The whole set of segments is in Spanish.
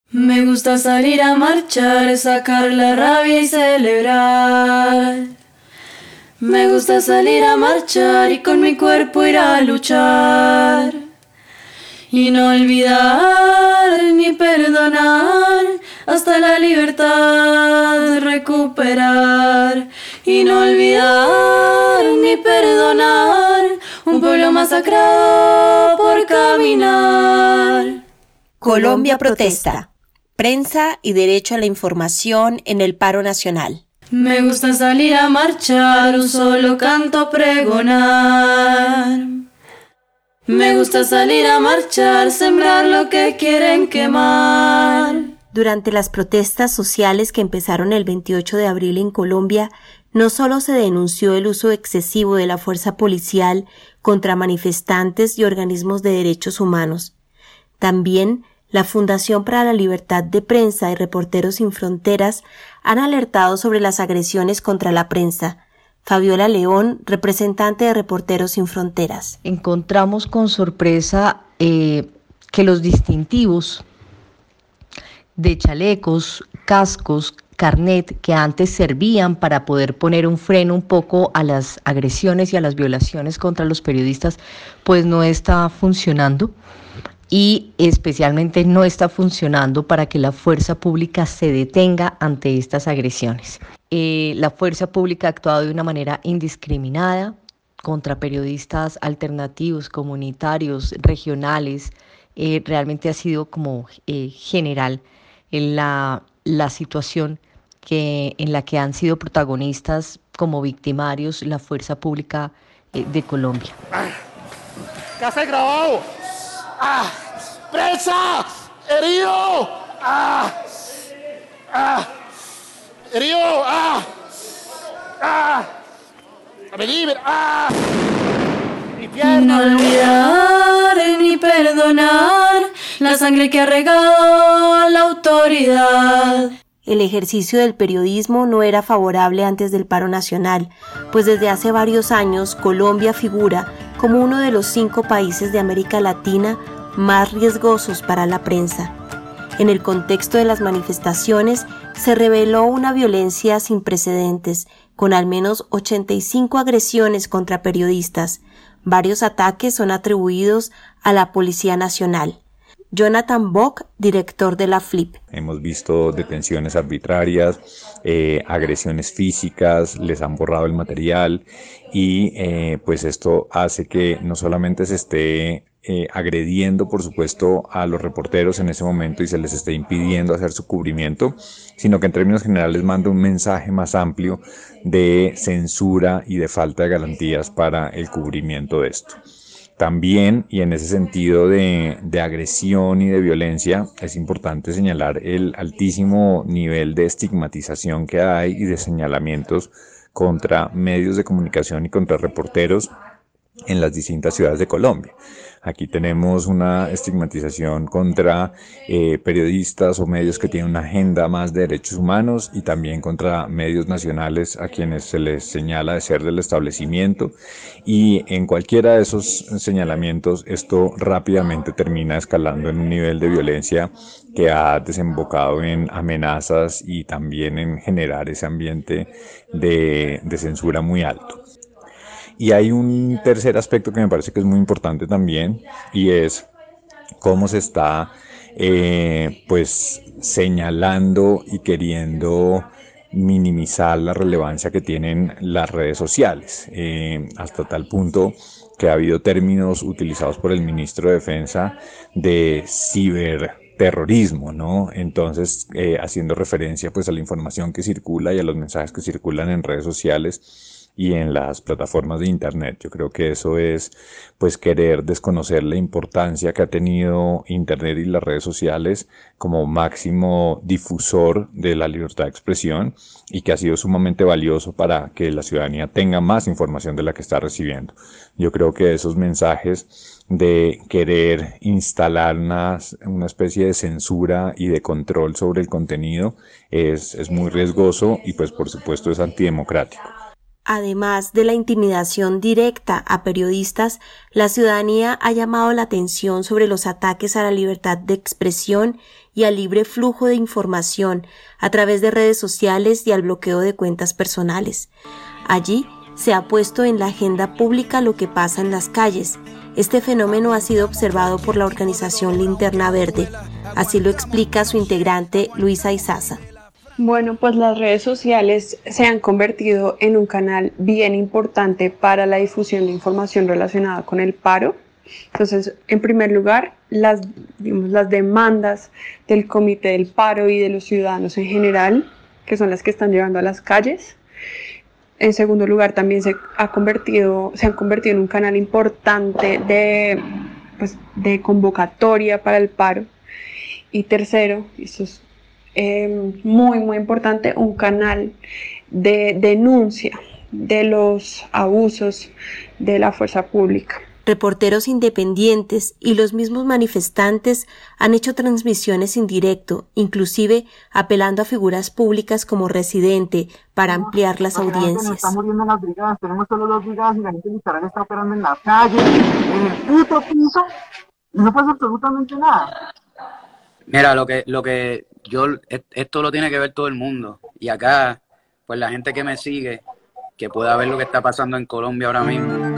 Me gusta salir a marchar, sacar la rabia y celebrar. Me gusta salir a marchar y con mi cuerpo ir a luchar. Y no olvidar ni perdonar, hasta la libertad recuperar. Y no olvidar ni perdonar, un pueblo masacrado por caminar. Colombia protesta. Prensa y derecho a la información en el paro nacional. Me gusta salir a marchar, un solo canto pregonar. Me gusta salir a marchar, sembrar lo que quieren quemar. Durante las protestas sociales que empezaron el 28 de abril en Colombia, no solo se denunció el uso excesivo de la fuerza policial contra manifestantes y organismos de derechos humanos. También la Fundación para la Libertad de Prensa y Reporteros Sin Fronteras han alertado sobre las agresiones contra la prensa. Fabiola León, representante de Reporteros Sin Fronteras. Encontramos con sorpresa que los distintivos de chalecos, cascos, carnet que antes servían para poder poner un freno un poco a las agresiones y a las violaciones contra los periodistas, pues no está funcionando. Y especialmente no está funcionando para que la fuerza pública se detenga ante estas agresiones. La fuerza pública ha actuado de una manera indiscriminada contra periodistas alternativos, comunitarios, regionales. Realmente ha sido como general en la situación en la que han sido protagonistas como victimarios la fuerza pública de Colombia. ¿Qué hace grabado? ¡Ah! ¡Presa! ¡Herido! ¡Ah! ¡Ah! ¡Herido! ¡Ah! ¡Ah! ¡Vení! ¡Ah! ¡Mi pierna! Y no olvidar ni perdonar la sangre que ha regado la autoridad. El ejercicio del periodismo no era favorable antes del paro nacional, pues desde hace varios años Colombia figura como uno de los 5 países de América Latina más riesgosos para la prensa. En el contexto de las manifestaciones se reveló una violencia sin precedentes, con al menos 85 agresiones contra periodistas. Varios ataques son atribuidos a la Policía Nacional. Jonathan Bock, director de la FLIP. Hemos visto detenciones arbitrarias, agresiones físicas, les han borrado el material y pues esto hace que no solamente se esté agrediendo, por supuesto, a los reporteros en ese momento y se les esté impidiendo hacer su cubrimiento, sino que en términos generales manda un mensaje más amplio de censura y de falta de garantías para el cubrimiento de esto. También, y en ese sentido de agresión y de violencia, es importante señalar el altísimo nivel de estigmatización que hay y de señalamientos contra medios de comunicación y contra reporteros en las distintas ciudades de Colombia. Aquí tenemos una estigmatización contra periodistas o medios que tienen una agenda más de derechos humanos y también contra medios nacionales a quienes se les señala de ser del establecimiento, y en cualquiera de esos señalamientos esto rápidamente termina escalando en un nivel de violencia que ha desembocado en amenazas y también en generar ese ambiente de censura muy alto. Y hay un tercer aspecto que me parece que es muy importante también, y es cómo se está pues señalando y queriendo minimizar la relevancia que tienen las redes sociales, hasta tal punto que ha habido términos utilizados por el ministro de Defensa de ciberterrorismo, ¿no? Entonces, haciendo referencia pues a la información que circula y a los mensajes que circulan en redes sociales y en las plataformas de internet. Yo creo que eso es pues querer desconocer la importancia que ha tenido internet y las redes sociales como máximo difusor de la libertad de expresión, y que ha sido sumamente valioso para que la ciudadanía tenga más información de la que está recibiendo. Yo creo que esos mensajes de querer instalar una especie de censura y de control sobre el contenido es muy riesgoso y pues por supuesto es antidemocrático. Además de la intimidación directa a periodistas, la ciudadanía ha llamado la atención sobre los ataques a la libertad de expresión y al libre flujo de información a través de redes sociales y al bloqueo de cuentas personales. Allí se ha puesto en la agenda pública lo que pasa en las calles. Este fenómeno ha sido observado por la organización Linterna Verde. Así lo explica su integrante Luisa Izaza. Bueno, pues las redes sociales se han convertido en un canal bien importante para la difusión de información relacionada con el paro. Entonces, en primer lugar, las demandas del Comité del Paro y de los ciudadanos en general, que son las que están llevando a las calles. En segundo lugar, también se han convertido en un canal importante de convocatoria para el paro. Y tercero, esto es muy importante, un canal de denuncia de los abusos de la fuerza pública. Reporteros independientes y los mismos manifestantes han hecho transmisiones en directo, inclusive apelando a figuras públicas como Residente para ampliar las audiencias. No está muriendo en las brigadas, tenemos solo 2 brigadas y la gente literal está operando en la calle, en el puto piso, y no pasa absolutamente nada. Mira, esto lo tiene que ver todo el mundo. Y acá, pues la gente que me sigue, que pueda ver lo que está pasando en Colombia ahora mismo,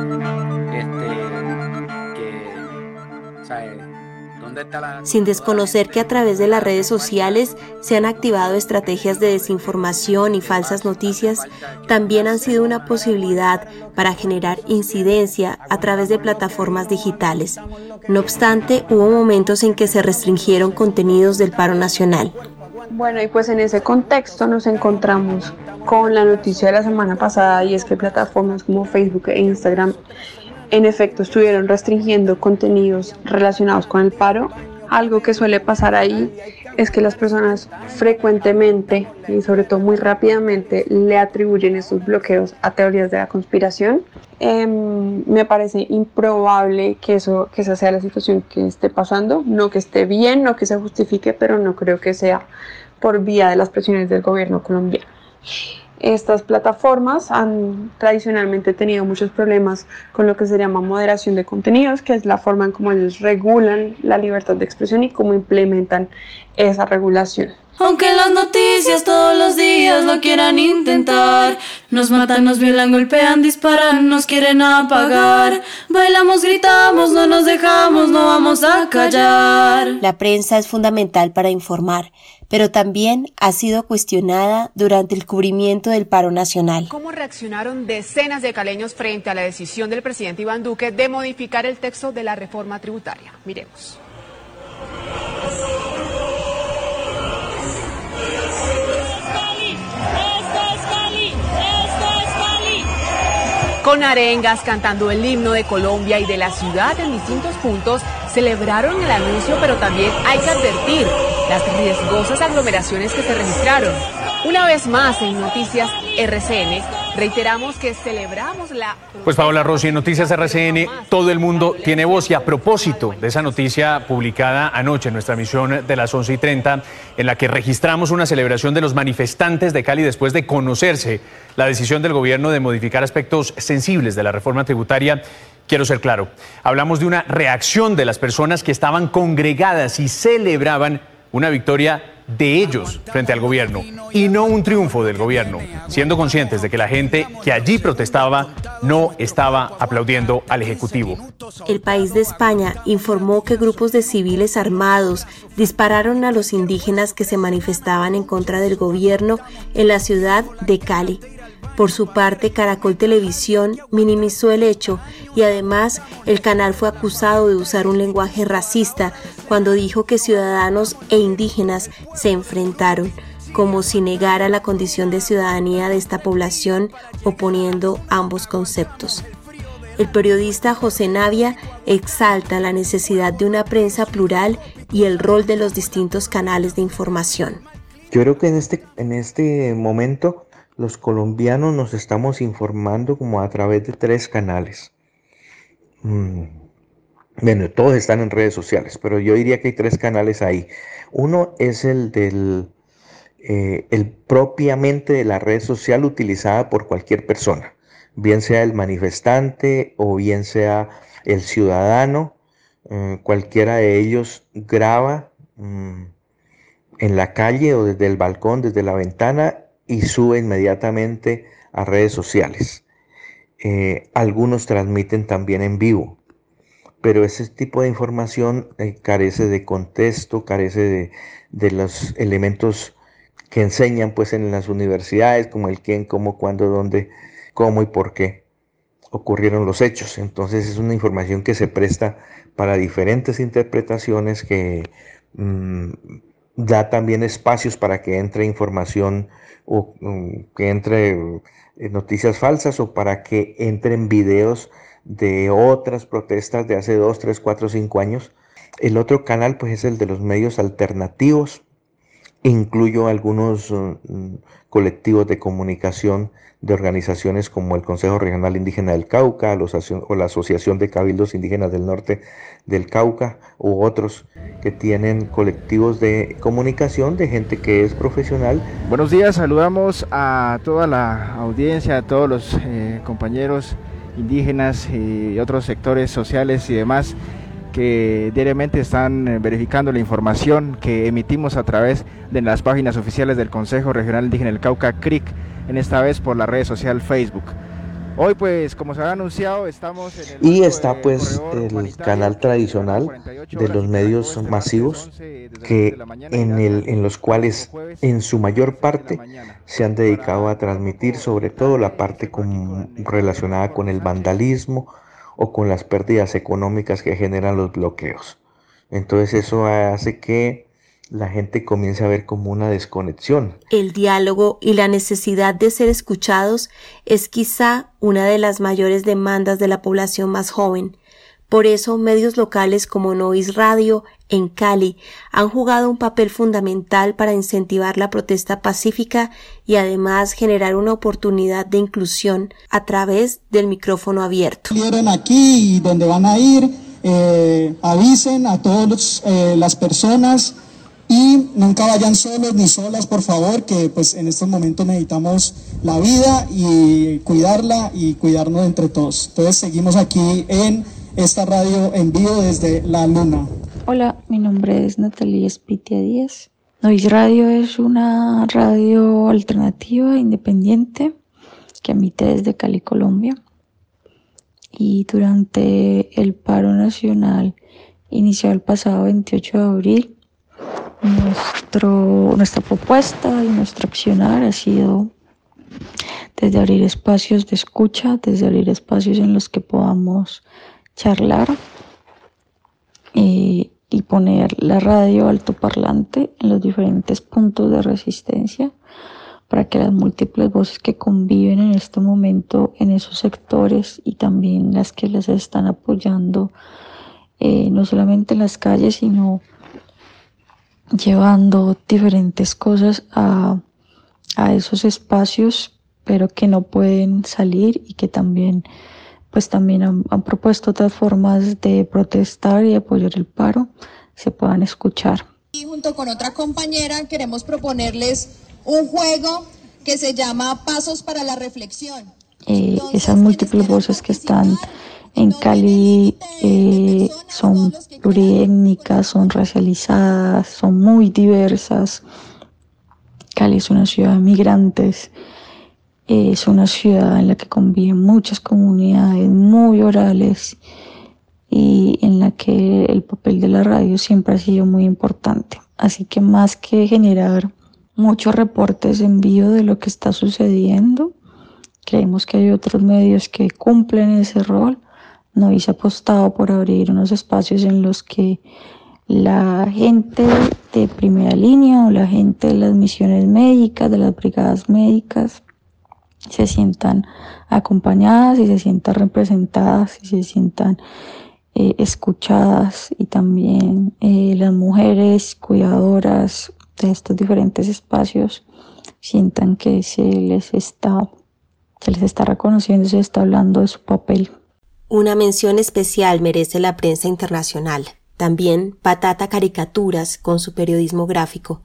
¿dónde está la...? Sin desconocer que a través de las redes sociales se han activado estrategias de desinformación y falsas noticias, también han sido una posibilidad para generar incidencia a través de plataformas digitales. No obstante, hubo momentos en que se restringieron contenidos del paro nacional. Bueno, y pues en ese contexto nos encontramos con la noticia de la semana pasada, y es que plataformas como Facebook e Instagram en efecto estuvieron restringiendo contenidos relacionados con el paro. Algo que suele pasar ahí es que las personas frecuentemente y sobre todo muy rápidamente le atribuyen estos bloqueos a teorías de la conspiración. Me parece improbable que esa sea la situación que esté pasando, no que esté bien, no que se justifique, pero no creo que sea por vía de las presiones del gobierno colombiano. Estas plataformas han tradicionalmente tenido muchos problemas con lo que se llama moderación de contenidos, que es la forma en cómo ellos regulan la libertad de expresión y cómo implementan esa regulación. Aunque las noticias todos los días lo quieran intentar, nos matan, nos violan, golpean, disparan, nos quieren apagar. Bailamos, gritamos, no nos dejamos, no vamos a callar. La prensa es fundamental para informar, pero también ha sido cuestionada durante el cubrimiento del paro nacional. ¿Cómo reaccionaron decenas de caleños frente a la decisión del presidente Iván Duque de modificar el texto de la reforma tributaria? Miremos. Con arengas, cantando el himno de Colombia y de la ciudad en distintos puntos, celebraron el anuncio, pero también hay que advertir las riesgosas aglomeraciones que se registraron. Una vez más en Noticias RCN, reiteramos que celebramos la... Pues Paola Rossi, en Noticias RCN, todo el mundo tiene voz. Y a propósito de esa noticia publicada anoche en nuestra emisión de las 11:30, en la que registramos una celebración de los manifestantes de Cali después de conocerse la decisión del gobierno de modificar aspectos sensibles de la reforma tributaria, quiero ser claro, hablamos de una reacción de las personas que estaban congregadas y celebraban una victoria de ellos frente al gobierno y no un triunfo del gobierno, siendo conscientes de que la gente que allí protestaba no estaba aplaudiendo al Ejecutivo. El País de España informó que grupos de civiles armados dispararon a los indígenas que se manifestaban en contra del gobierno en la ciudad de Cali. Por su parte, Caracol Televisión minimizó el hecho y además el canal fue acusado de usar un lenguaje racista cuando dijo que ciudadanos e indígenas se enfrentaron, como si negara la condición de ciudadanía de esta población, oponiendo ambos conceptos. El periodista José Navia exalta la necesidad de una prensa plural y el rol de los distintos canales de información. Yo creo que en este momento los colombianos nos estamos informando como a través de 3 canales. Bueno, todos están en redes sociales, pero yo diría que hay 3 canales ahí. Uno es el propiamente de la red social utilizada por cualquier persona. bien sea el manifestante o bien sea el ciudadano, cualquiera de ellos graba en la calle o desde el balcón, desde la ventana, y sube inmediatamente a redes sociales. Algunos transmiten también en vivo, pero ese tipo de información carece de contexto, carece de los elementos que enseñan pues en las universidades, como el quién, cómo, cuándo, dónde, cómo y por qué ocurrieron los hechos. Entonces es una información que se presta para diferentes interpretaciones, que da también espacios para que entre información o que entre noticias falsas, o para que entren videos de otras protestas de hace 2, 3, 4, 5 años. El otro canal pues es el de los medios alternativos. Incluyo algunos colectivos de comunicación de organizaciones como el Consejo Regional Indígena del Cauca o la Asociación de Cabildos Indígenas del Norte del Cauca, u otros que tienen colectivos de comunicación de gente que es profesional. Buenos días, saludamos a toda la audiencia, a todos los compañeros indígenas y otros sectores sociales y demás que diariamente están verificando la información que emitimos a través de las páginas oficiales del Consejo Regional Indígena del Cauca, CRIC, en esta vez por la red social Facebook. Hoy pues, como se ha anunciado, estamos en el... Y está pues el canal tradicional de los medios masivos, que en los cuales en su mayor parte se han dedicado a transmitir sobre todo la parte relacionada con el vandalismo o con las pérdidas económicas que generan los bloqueos. Entonces eso hace que la gente comienza a ver como una desconexión. El diálogo y la necesidad de ser escuchados es quizá una de las mayores demandas de la población más joven. Por eso, medios locales como Nois Radio en Cali han jugado un papel fundamental para incentivar la protesta pacífica y además generar una oportunidad de inclusión a través del micrófono abierto. Vienen aquí y donde van a ir, avisen a todas las personas y nunca vayan solos ni solas, por favor, que pues en estos momentos necesitamos la vida y cuidarla y cuidarnos entre todos. Entonces seguimos aquí en esta radio en vivo desde la luna. Hola, mi nombre es Natalia Espitia Díaz. Nois Radio es una radio alternativa independiente que emite desde Cali, Colombia. Y durante el paro nacional iniciado el pasado 28 de abril, nuestra propuesta y nuestro accionar ha sido desde abrir espacios de escucha, desde abrir espacios en los que podamos charlar y poner la radio altoparlante en los diferentes puntos de resistencia para que las múltiples voces que conviven en este momento en esos sectores y también las que les están apoyando no solamente en las calles sino llevando diferentes cosas a esos espacios, pero que no pueden salir y que también han propuesto otras formas de protestar y apoyar el paro, se puedan escuchar. Y junto con otra compañera queremos proponerles un juego que se llama Pasos para la Reflexión. Esas múltiples voces que están en Cali son pluriétnicas, son racializadas, son muy diversas. Cali es una ciudad de migrantes, es una ciudad en la que conviven muchas comunidades muy orales y en la que el papel de la radio siempre ha sido muy importante. Así que más que generar muchos reportes en vivo de lo que está sucediendo, creemos que hay otros medios que cumplen ese rol. Nois ha apostado por abrir unos espacios en los que la gente de primera línea o la gente de las misiones médicas, de las brigadas médicas, se sientan acompañadas y se sientan representadas y se sientan escuchadas, y también las mujeres cuidadoras de estos diferentes espacios sientan que se les está reconociendo, se está hablando de su papel. Una mención especial merece la prensa internacional. También Patata Caricaturas con su periodismo gráfico.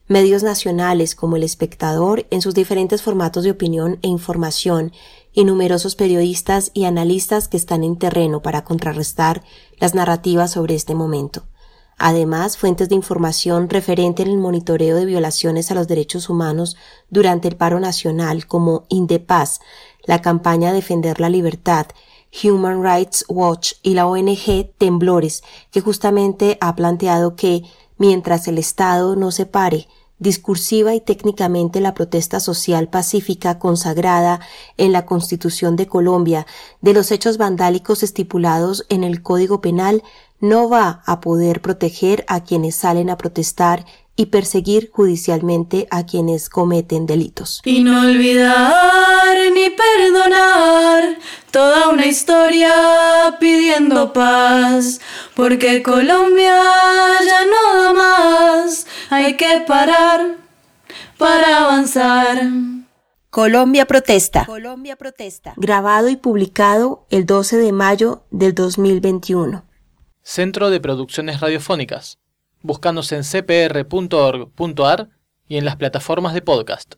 medios nacionales como El Espectador en sus diferentes formatos de opinión e información, y numerosos periodistas y analistas que están en terreno para contrarrestar las narrativas sobre este momento. Además, fuentes de información referente en el monitoreo de violaciones a los derechos humanos durante el paro nacional como Indepaz, la campaña Defender la Libertad, Human Rights Watch y la ONG Temblores, que justamente ha planteado que, mientras el Estado no separe discursiva y técnicamente la protesta social pacífica consagrada en la Constitución de Colombia de los hechos vandálicos estipulados en el Código Penal, no va a poder proteger a quienes salen a protestar y perseguir judicialmente a quienes cometen delitos. Y no olvidar ni perdonar, toda una historia pidiendo paz, porque Colombia ya no da más, hay que parar para avanzar. Colombia protesta. Colombia protesta. Grabado y publicado el 12 de mayo del 2021. Centro de Producciones Radiofónicas. Búscanos en cpr.org.ar y en las plataformas de podcast.